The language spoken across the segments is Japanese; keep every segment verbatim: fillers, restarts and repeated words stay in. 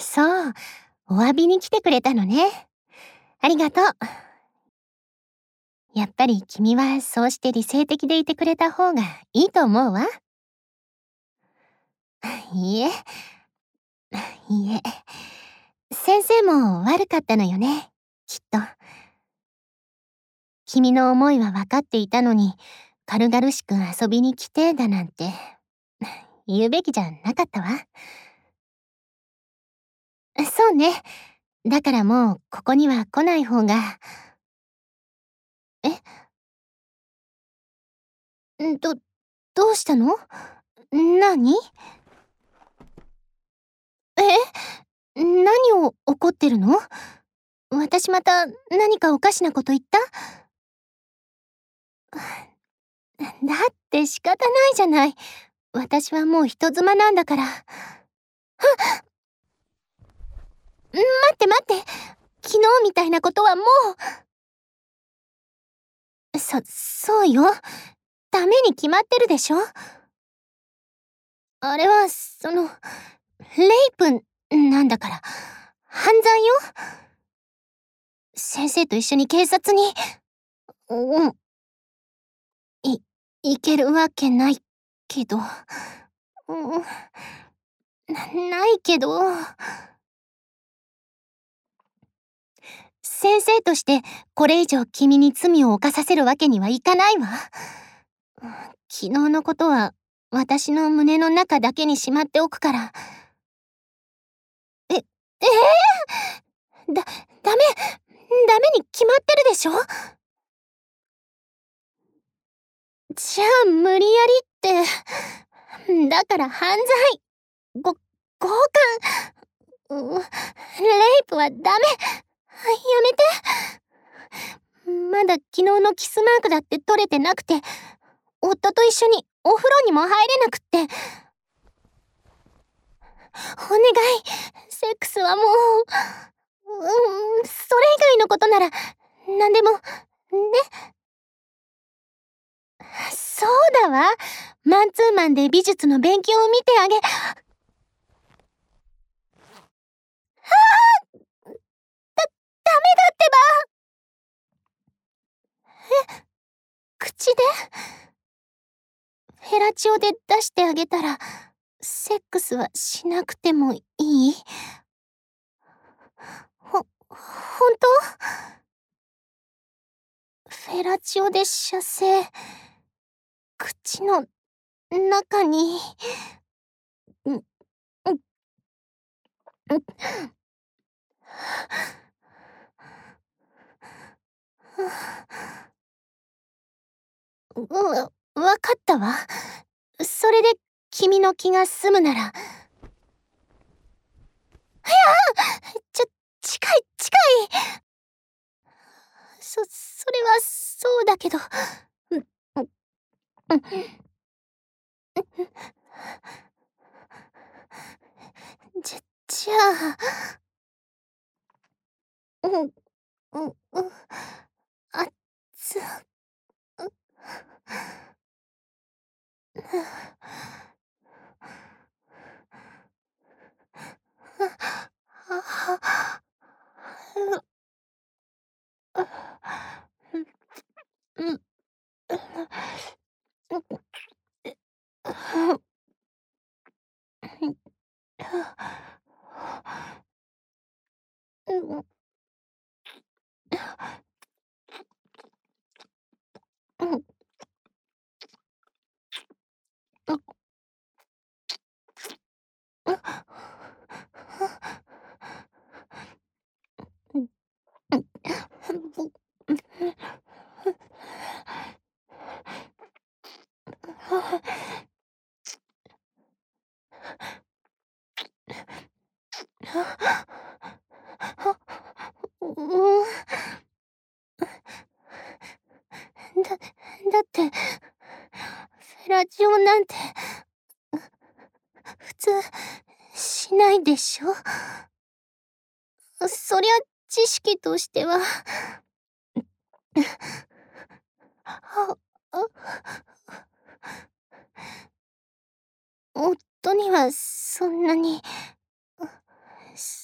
そう、お詫びに来てくれたのね。ありがとう。やっぱり君はそうして理性的でいてくれた方がいいと思うわ。いいえ、いいえ。先生も悪かったのよね、きっと。君の思いは分かっていたのに、軽々しく遊びに来てだなんて、言うべきじゃなかったわ。そうね。だからもうここには来ない方が。え？んど、どうしたの？なに？え？何を怒ってるの？私また何かおかしなこと言った？だって仕方ないじゃない。私はもう人妻なんだから。はっ！待って待って。昨日みたいなことはもう。そ、そうよ。ダメに決まってるでしょ。あれは、その、レイプなんだから、犯罪よ。先生と一緒に警察に、うん、い、行けるわけないけど、うん、な、ないけど。先生としてこれ以上君に罪を犯させるわけにはいかないわ。昨日のことは私の胸の中だけにしまっておくから。え、えー、だ、ダメ、ダメに決まってるでしょ。じゃあ無理やりって、だから犯罪。ご、強姦。う、レイプはダメ。やめて。まだ昨日のキスマークだって取れてなくて、夫と一緒にお風呂にも入れなくって。お願い、セックスはもう、うん、それ以外のことなら何でもね。そうだわ。マンツーマンで美術の勉強を見てあげ。ああ、だ、ダメだってば。え、口で？フェラチオで出してあげたらセックスはしなくてもいい？ほ、本当？フェラチオで射精、口の中に。ん、ん、ん、う、わかったわ。それで君の気が済むなら。いやー、ちょ、近い近い。そ、それはそうだけど。ん、ん、ん、じゃ、じゃあ。うん、うん、うん、あっつ。う、うん、だ、だって、フェラチオなんて、普通、しないでしょ？そりゃ、知識としては。あ、あ、夫にはそんなに、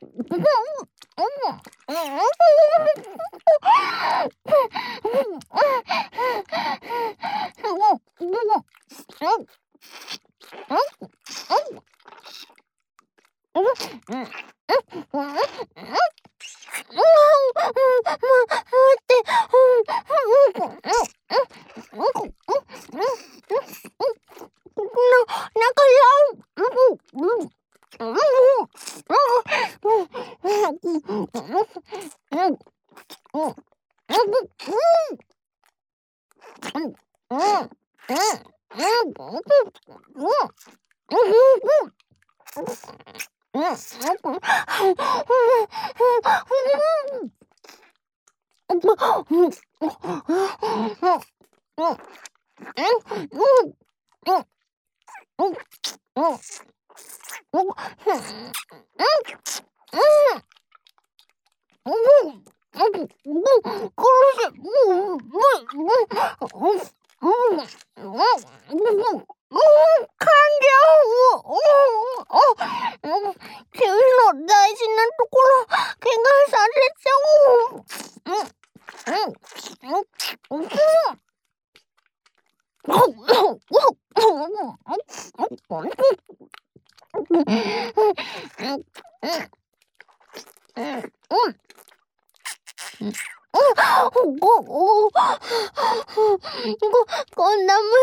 こんな無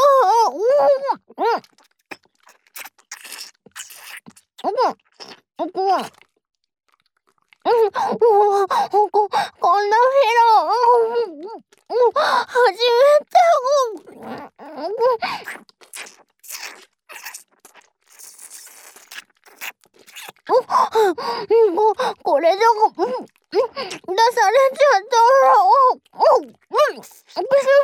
茶こ、こんなフェロ初めてこ、これじゃ出されちゃったら死んじ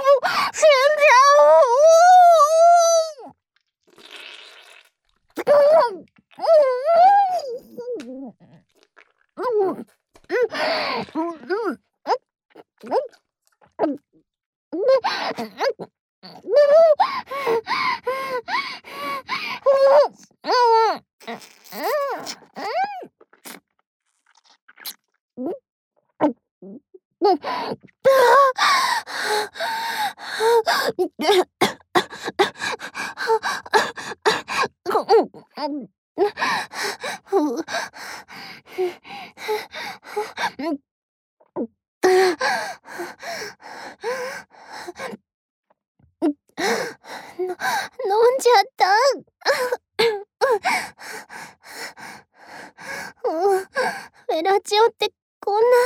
飲んじゃったフェラチオってこんな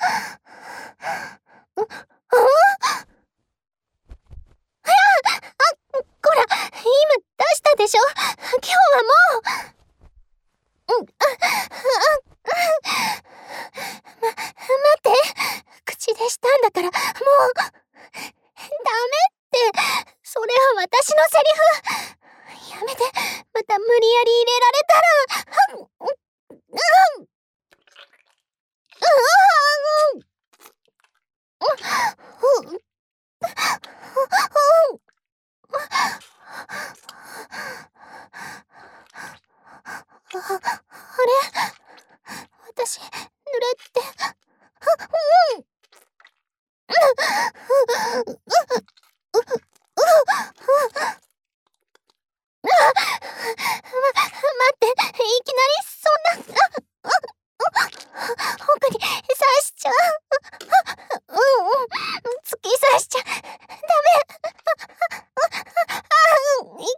こら、今出したでしょ。今日はもう、うん、あ、ま、待って、口でしたんだから、もう、ダメって、それは私のセリフ。やめて、また無理やり入れられたら、うん、うん、うん、うん、あれ私、濡れて、うん待って、いきなりそんな、奥に刺しちゃう。うんうん、突き刺しちゃダメ。あ、痛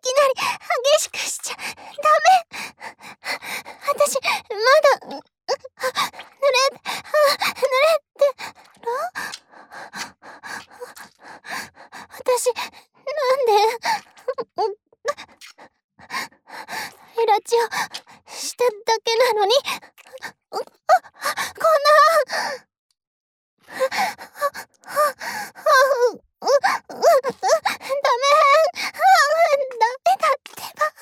私、なんでエラチをしただけなのに、こんなダメ、ダメだってば。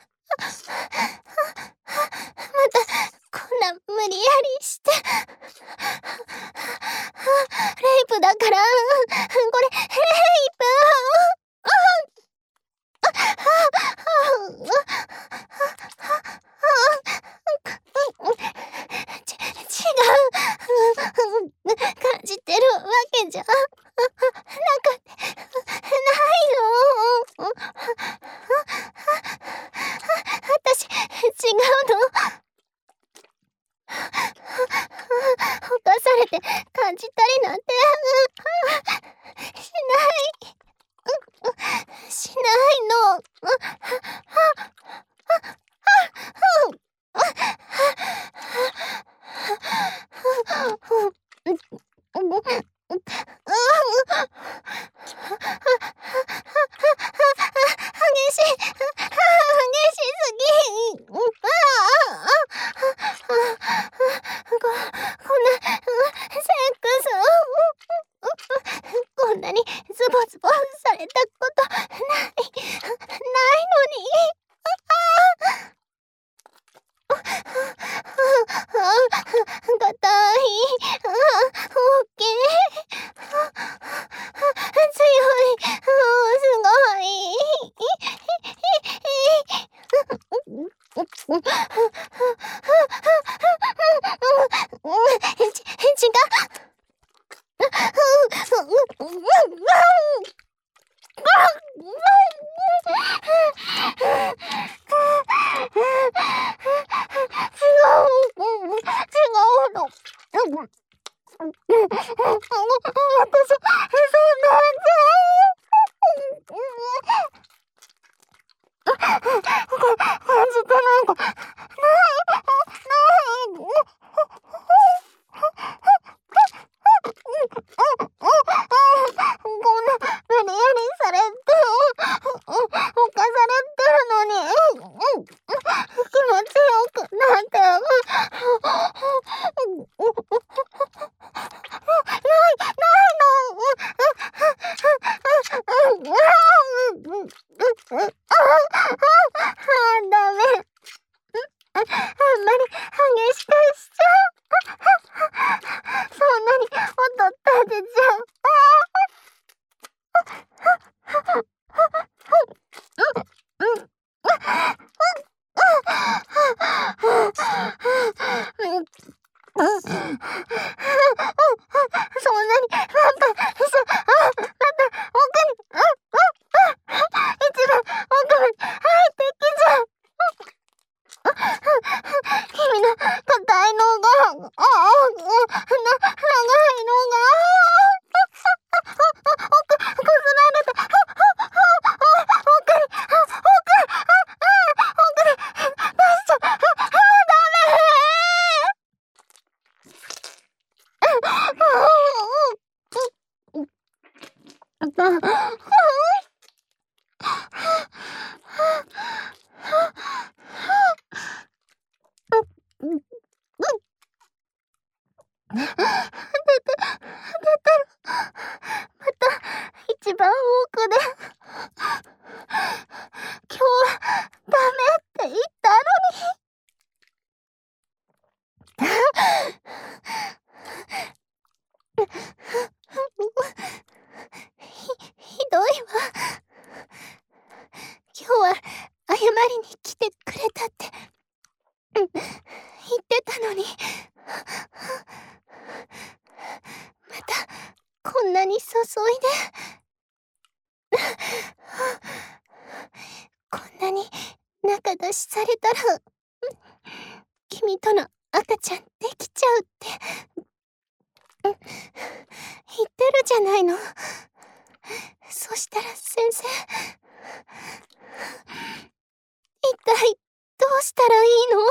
またこんな無理やりしてレイプだから、これレイプ。ち、違う。感じてるわけじゃなかないの。私、違うの。犯されて感じたりなんてしないしないの。激しい、激しすぎ。こ、こんなセックスこんなにズボズボされたことないないのに。硬い、大きい、強い、すごい。ち、違う。一体どうしたらいいの？